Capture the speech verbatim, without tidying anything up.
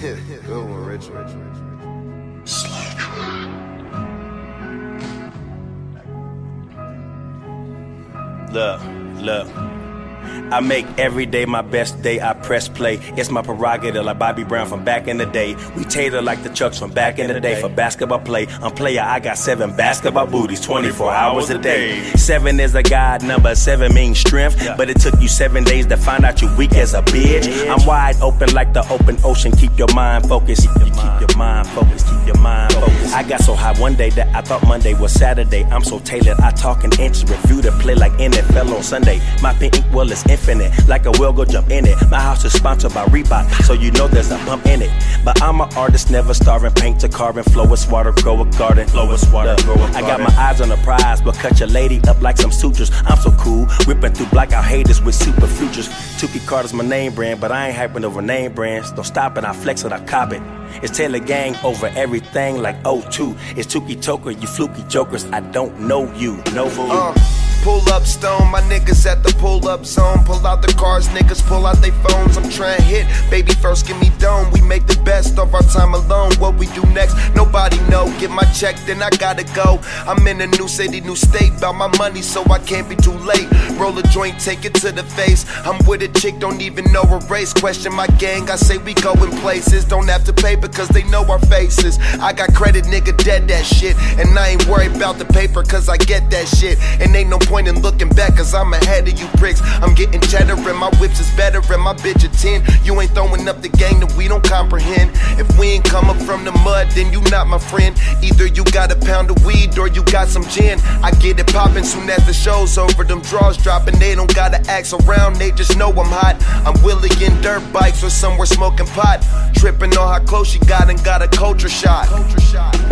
Good one, Richard. Look, look. I make every day my best day, I press play. It's my prerogative like Bobby Brown from back in the day. We tailor like the Chucks from back in the day. For basketball play, I'm player, I got seven basketball booties, twenty-four hours a day. Seven is a God number, seven means strength. But it took you seven days to find out you weak as a bitch. I'm wide open like the open ocean, keep your mind focused. You keep your mind focused, keep your mind focused. I got so high one day that I thought Monday was Saturday. I'm so tailored, I talk an inch, review the play like N F L on Sunday. My pink ink well is infinite, like a whale go jump in it. My house is sponsored by Reebok, so you know there's a bump in it. But I'm an artist, never starving, paint to carving, flow is water, grow a garden, flow is water, grow a garden. I got my eyes on the prize, but cut your lady up like some sutures. I'm so cool, whipping through blackout haters with super futures. Tukey Carter's my name brand, but I ain't hyping over name brands. Don't stop it, I flex it, I cop it. It's Taylor Gang over everything like O two. It's Tukey Toker, you fluky jokers, I don't know you, no fool. Uh. Pull up stone, my niggas at the pull up zone. Pull out the cars, niggas pull out they phones. I'm trying to hit, baby first give me dome. We make the best of our time alone. What we do next, nobody know. Get my check, then I gotta go. I'm in a new city, new state. About my money, so I can't be too late. Roll a joint, take it to the face. I'm with a chick, don't even know her race. Question my gang, I say we going places. Don't have to pay because they know our faces. I got credit, nigga, dead that shit. And I ain't worried about the paper cause I get that shit. And ain't no point in looking back cause I'm ahead of you pricks. I'm getting cheddar and my whips is better and my bitch a ten. You ain't throwing up the game that we don't comprehend. If we ain't come up from the mud then you not my friend. Either you got a pound of weed or you got some gin. I get it poppin' soon as the show's over. Them draws dropping, they don't gotta ask around, they just know I'm hot. I'm Willie in dirt bikes or somewhere smoking pot. Tripping on how close she got and got a culture shot. Culture shot.